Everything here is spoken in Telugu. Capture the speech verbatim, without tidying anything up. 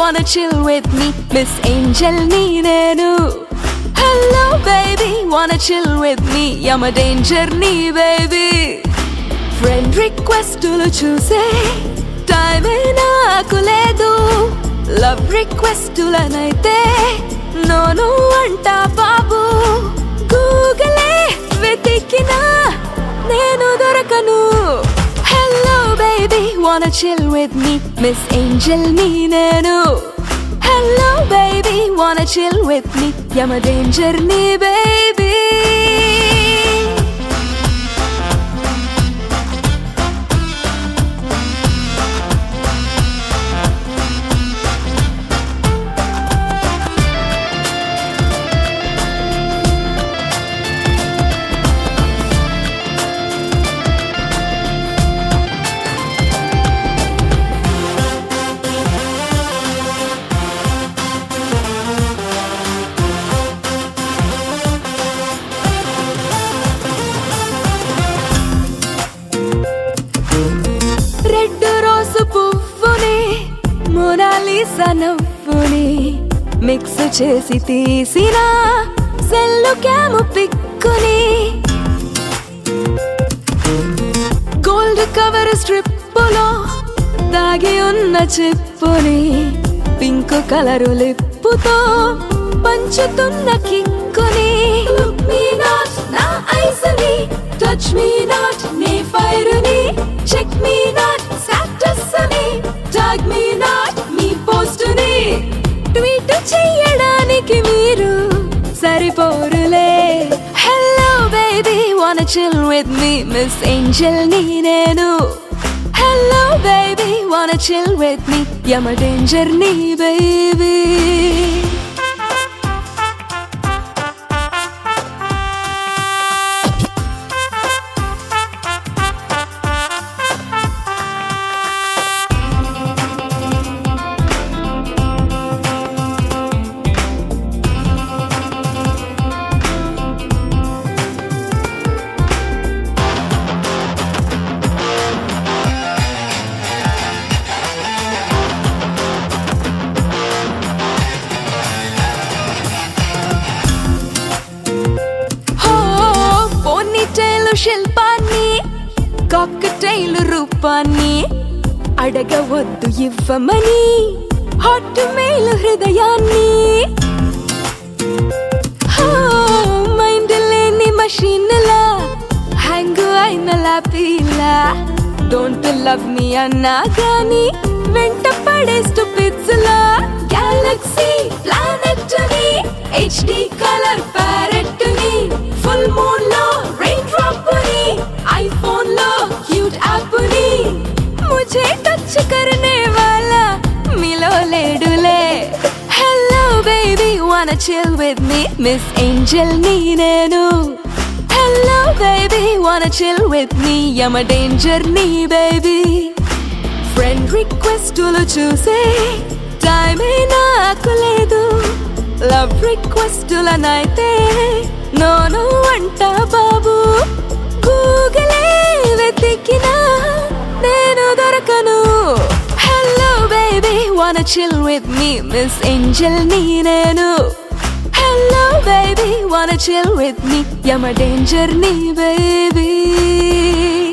wanna chill with me, Miss Angel Neenenu. Hello baby, wanna chill with me, I'm a danger nee baby. Friend request lu choose time e naaku ledu, love request lanaite no no anta babu. Google vetikina nenu dorakanu. Hello baby, wanna chill with me, Miss Angel Neenenu. Hello baby, wanna chill with me, I'm a danger nee baby. Mona Lisa నవ్వుని మిక్స్ చేసి తీసిన సెల్లు క్యాము పిక్కుని, గోల్డ్ కవర్ స్ట్రిప్పులో దాగి ఉన్న చిప్పుని పింక్ కలరు లిప్పుతో పంచుతున్న కిక్కుని. లుక్ మీ నాట్ నా ఐస్ని, టచ్ మీ నాట్ నీ ఫైర్ని, చెక్ మీ నాట్ స్టేటస్ అని, టాగ్ మీ నాట్ మీ పోస్ట్ ని. ట్వీట్ చెయ్యడానికి మీరు సరిపోరులే. Hello baby, wanna chill with me, Miss Angel Neenenu. Hello baby, wanna chill with me, I'm a danger nee baby. శిల్పాన్ని కాక్టైల్ రూపాన్ని అడగవద్దు ఇవ్వమని హాట్ మెయిల్ హృదయాన్ని. మైండ్ లేని మషీన్ లా హ్యాంగ్ అయిన లాపీలా డోంట్ లవ్ మీ అన్నా గాని వెంట పడే స్టూపిడ్స్ లా. గ్యాలక్సీ ప్లానెట్ ని హెచ్డి కలర్ ప్యారెట్ ని ఫుల్ మూన్ లో రెయిన్ డ్రాప్ ని ఐఫోన్ లో క్యూట్ యాప్ ని ముझे టచ్ करने वाला మిలో లేడులే. Hello baby, wanna chill with me, Miss Angel Neenenu. Hello baby, wanna chill with me, I'm a danger nee baby. Friend request lu choose time e naaku ledu, love request lanaite no no anta babu. Google vetikina nenu dorakanu. Hello baby, wanna chill with me, Miss Angel Neenenu. Hello baby, wanna chill with me, I'm a danger nee baby.